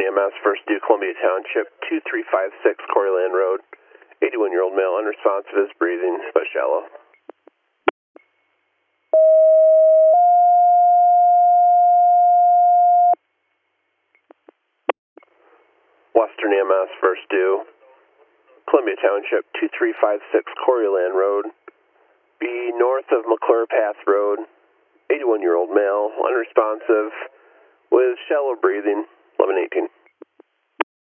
EMS, first due Columbia Township, 2356 Coreyland Road. 81-year-old male, unresponsive, is breathing, but shallow. Western EMS, first due Columbia Township, 2356 Coreyland Road. Be north of McClure Path Road. 81-year-old male, unresponsive, with shallow breathing, 1118.